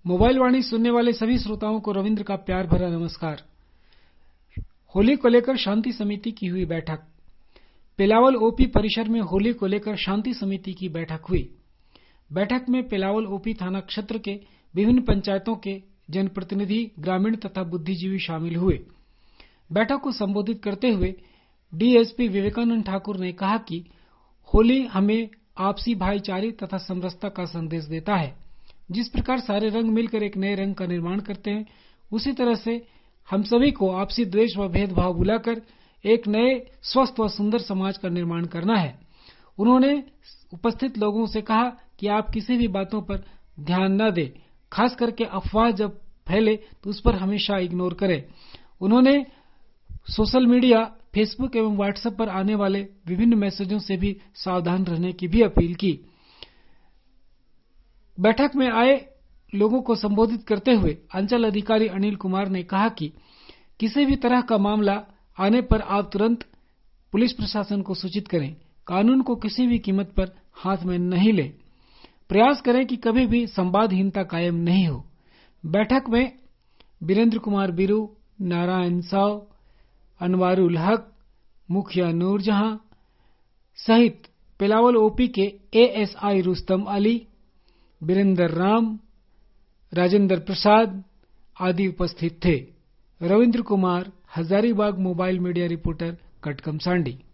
Mobile वाणी सुनने वाले सभी श्रोताओं को रविंद्र का प्यार भरा नमस्कार। होली को लेकर शांति समिति की हुई बैठक। पेलावल ओपी परिसर में होली को लेकर शांति समिति की बैठक हुई। बैठक में पेलावल ओपी थाना क्षेत्र के विभिन्न पंचायतों के जनप्रतिनिधि, ग्रामीण तथा बुद्धिजीवी शामिल हुए। बैठक को संबोधित करते हुए डीएसपी विवेकानंद ठाकुर ने कहा कि होली हमें आपसी भाईचारे तथा समरसता का संदेश देता है। जिस प्रकार सारे रंग मिलकर एक नए रंग का निर्माण करते हैं, उसी तरह से हम सभी को आपसी द्वेष व भेदभाव भुलाकर एक नए स्वस्थ व सुंदर समाज का निर्माण करना है। उन्होंने उपस्थित लोगों से कहा कि आप किसी भी बातों पर ध्यान न दें, खास करके अफवाह जब फैले तो उस पर हमेशा इग्नोर करें। उन्होंने सोशल मीडिया, फेसबुक एवं व्हाट्सएप पर आने वाले विभिन्न मैसेजों से भी सावधान रहने की भी अपील की। बैठक में आए लोगों को संबोधित करते हुए अंचल अधिकारी अनिल कुमार ने कहा कि किसी भी तरह का मामला आने पर आप तुरंत पुलिस प्रशासन को सूचित करें। कानून को किसी भी कीमत पर हाथ में नहीं लें। प्रयास करें कि कभी भी संवादहीनता कायम नहीं हो। बैठक में वीरेंद्र कुमार बिरू, नारायण साव, अनवारुल हक, मुखिया नूरजहां सहित पेलावल ओपी के एएसआई रुस्तम अली, बीरेंद्र राम, राजेंद्र प्रसाद आदि उपस्थित थे। Ravindra Kumar, Hazaribagh mobile media reporter, Katkamsandi.